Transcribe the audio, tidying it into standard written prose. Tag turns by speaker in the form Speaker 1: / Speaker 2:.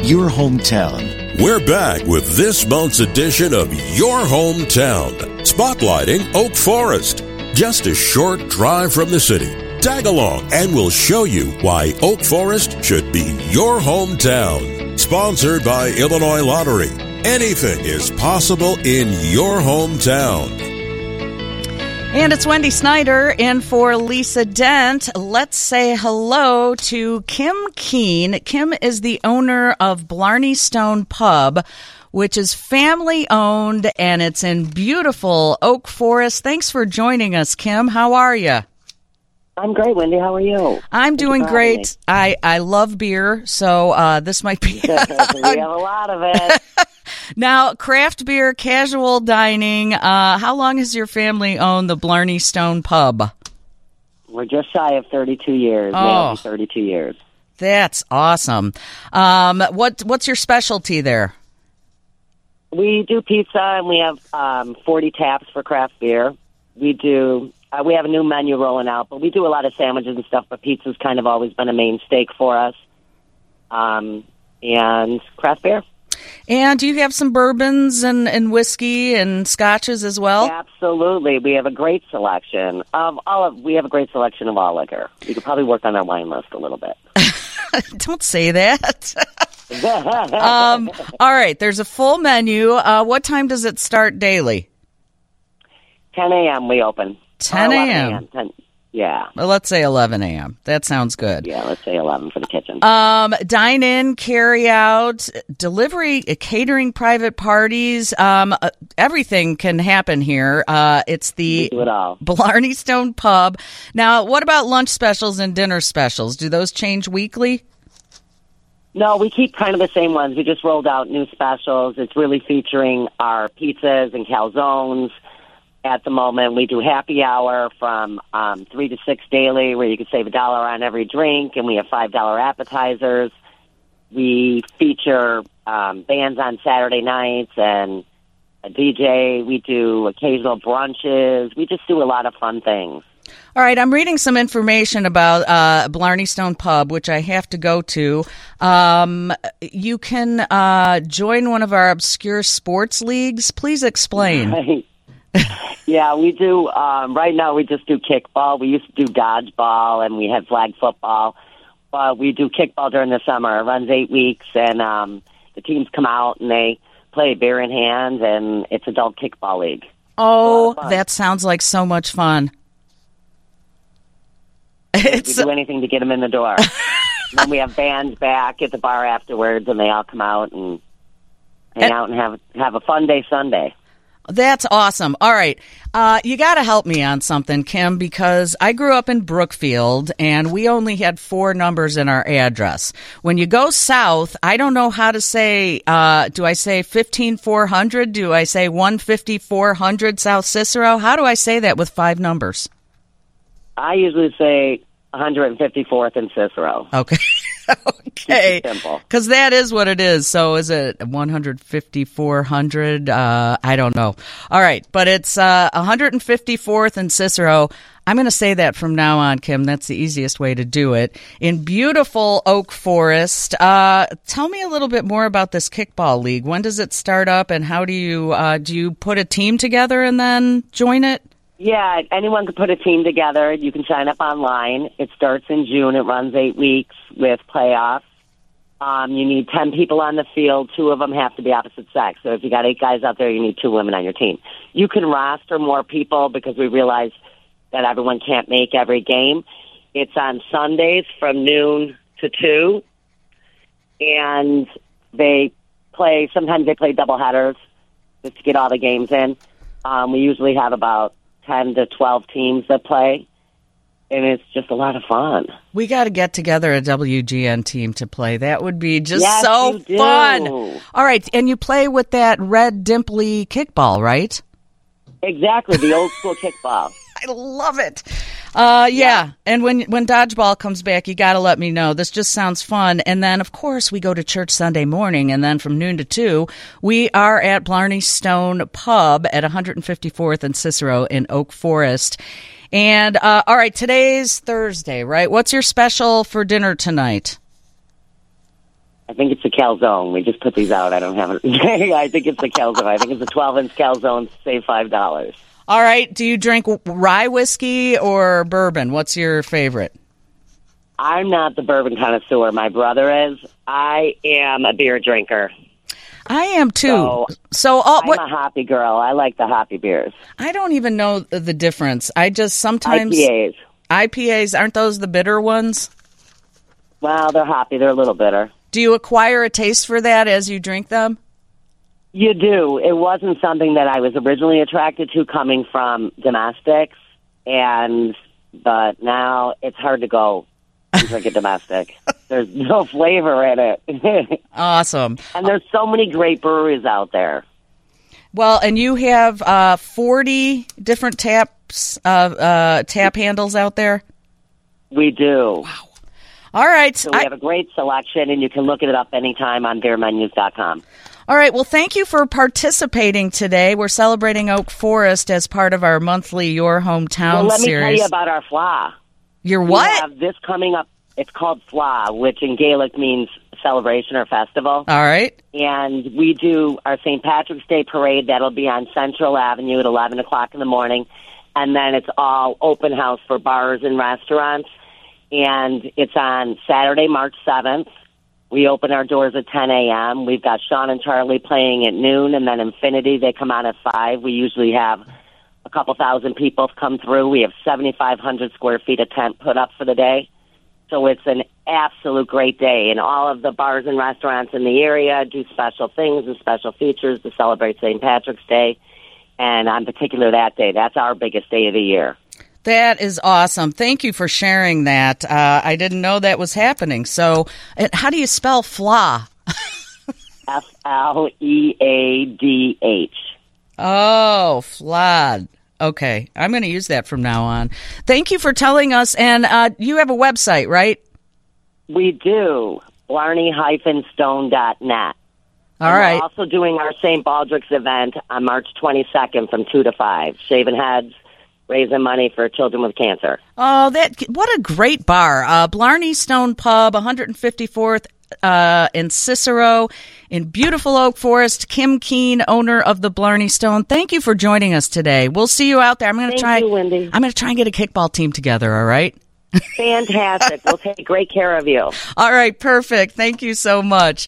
Speaker 1: your hometown.
Speaker 2: We're back with this month's edition of Your Hometown, spotlighting Oak Forest. Just a short drive from the city. Tag along and we'll show you why Oak Forest should be your hometown. Sponsored by Illinois Lottery. Anything is possible in your hometown.
Speaker 3: And it's Wendy Snyder in for Lisa Dent. Let's say hello to Kim Keene. Kim is the owner of Blarney Stone Pub, which is family-owned, and it's in beautiful Oak Forest. Thanks for joining us, Kim. How are you?
Speaker 4: I'm great, Wendy. How are you?
Speaker 3: I'm doing great. I love beer, so this might be...
Speaker 4: We have a lot of it.
Speaker 3: Now, craft beer, casual dining. How long has your family owned the Blarney Stone Pub?
Speaker 4: We're just shy of 32 years.
Speaker 3: Oh,
Speaker 4: 32 years.
Speaker 3: That's awesome. What's your specialty there?
Speaker 4: We do pizza, and we have 40 taps for craft beer. We have a new menu rolling out, but we do a lot of sandwiches and stuff, but pizza's kind of always been a main stake for us. And craft beer.
Speaker 3: And do you have some bourbons and whiskey and scotches as well?
Speaker 4: Absolutely. We have a great selection of all liquor. We could probably work on our wine list a little bit.
Speaker 3: Don't say that. All right. There's a full menu. What time does it start daily?
Speaker 4: 10 a.m. we open.
Speaker 3: 10 a.m.
Speaker 4: Yeah.
Speaker 3: Well, let's say 11 a.m. That sounds good.
Speaker 4: Yeah, let's say 11 for the kitchen.
Speaker 3: Dine in, carry out, delivery, catering, private parties. Everything can happen here. It's the
Speaker 4: we do it all.
Speaker 3: Blarney Stone Pub. Now, what about lunch specials and dinner specials? Do those change weekly?
Speaker 4: No, we keep kind of the same ones. We just rolled out new specials. It's really featuring our pizzas and calzones. At the moment, we do happy hour from 3 to 6 daily, where you can save $1 on every drink, and we have $5 appetizers. We feature bands on Saturday nights and a DJ. We do occasional brunches. We just do a lot of fun things.
Speaker 3: All right, I'm reading some information about Blarney Stone Pub, which I have to go to. You can join one of our obscure sports leagues. Please explain.
Speaker 4: Right. Yeah, we do. Right now, we just do kickball. We used to do dodgeball, and we had flag football. But we do kickball during the summer. It runs 8 weeks, and the teams come out, and they play beer in hand, and it's adult kickball league.
Speaker 3: Oh, that sounds like so much fun.
Speaker 4: We do anything to get them in the door. Then we have bands back at the bar afterwards, and they all come out and hang out and have a fun day Sunday.
Speaker 3: That's awesome. All right. You got to help me on something, Kim, because I grew up in Brookfield, and we only had 4 numbers in our address. When you go south, I don't know how to say, do I say 15400? Do I say 15400 South Cicero? How do I say that with 5 numbers?
Speaker 4: I usually say 154th and Cicero.
Speaker 3: Okay. Okay, because that is what it is. So is it 15400? I don't know. All right, but it's 154th and Cicero. I'm going to say that from now on, Kim. That's the easiest way to do it. In beautiful Oak Forest. Tell me a little bit more about this kickball league. When does it start up, and how do you put a team together and then join it?
Speaker 4: Yeah, anyone can put a team together. You can sign up online. It starts in June. It runs 8 weeks with playoffs. You need 10 people on the field. 2 of them have to be opposite sex. So if you got 8 guys out there, you need 2 women on your team. You can roster more people because we realize that everyone can't make every game. It's on Sundays from noon to 2. And sometimes they play doubleheaders just to get all the games in. We usually have about 10 to 12 teams that play, and it's just a lot of fun.
Speaker 3: We got to get together a WGN team to play. That would be just
Speaker 4: so
Speaker 3: fun. All right, and you play with that red dimply kickball, right?
Speaker 4: Exactly, the old school kickball.
Speaker 3: I love it. Yeah, and when dodgeball comes back, you got to let me know. This just sounds fun. And then, of course, we go to church Sunday morning, and then from noon to 2, we are at Blarney Stone Pub at 154th and Cicero in Oak Forest. And, all right, today's Thursday, right? What's your special for dinner tonight?
Speaker 4: I think it's a calzone. We just put these out. I don't have it. I think it's a calzone. I think it's a 12-inch calzone. Save $5.
Speaker 3: All right. Do you drink rye whiskey or bourbon? What's your favorite?
Speaker 4: I'm not the bourbon connoisseur. My brother is. I am a beer drinker.
Speaker 3: I am too.
Speaker 4: I'm a hoppy girl. I like the hoppy beers.
Speaker 3: I don't even know the difference. I just sometimes IPAs, aren't those the bitter ones?
Speaker 4: Well, they're hoppy. They're a little bitter.
Speaker 3: Do you acquire a taste for that as you drink them?
Speaker 4: You do. It wasn't something that I was originally attracted to coming from domestics, but now it's hard to go and drink a domestic. There's no flavor in it.
Speaker 3: Awesome.
Speaker 4: And there's so many great breweries out there.
Speaker 3: Well, and you have 40 different tap handles out there?
Speaker 4: We do.
Speaker 3: Wow. All right.
Speaker 4: So we have a great selection, and you can look it up anytime on beermenus.com.
Speaker 3: All right. Well, thank you for participating today. We're celebrating Oak Forest as part of our monthly Your Hometown series.
Speaker 4: Let me tell you about our FLA.
Speaker 3: Your what?
Speaker 4: We have this coming up. It's called FLA, which in Gaelic means celebration or festival.
Speaker 3: All right.
Speaker 4: And we do our St. Patrick's Day Parade. That'll be on Central Avenue at 11 o'clock in the morning. And then it's all open house for bars and restaurants. And it's on Saturday, March 7th. We open our doors at 10 a.m. We've got Sean and Charlie playing at noon, and then Infinity, they come on at 5. We usually have a couple thousand people come through. We have 7,500 square feet of tent put up for the day. So it's an absolute great day. And all of the bars and restaurants in the area do special things and special features to celebrate St. Patrick's Day. And on particular that day, that's our biggest day of the year.
Speaker 3: That is awesome. Thank you for sharing that. I didn't know that was happening. So how do you spell FLA?
Speaker 4: Fleadh.
Speaker 3: Oh, FLA. Okay. I'm going to use that from now on. Thank you for telling us. And you have a website, right?
Speaker 4: We do. Blarney-stone.net.
Speaker 3: All right.
Speaker 4: We're also doing our St. Baldrick's event on March 22nd from 2 to 5. Shaving heads, raising money for children with cancer.
Speaker 3: Oh, what a great bar. Blarney Stone Pub, 154th in Cicero in beautiful Oak Forest. Kim Keene, owner of the Blarney Stone. Thank you for joining us today. We'll see you out there.
Speaker 4: Thank you, Wendy.
Speaker 3: I'm going to try and get a kickball team together, all right?
Speaker 4: Fantastic. We'll take great care of you.
Speaker 3: All right, perfect. Thank you so much.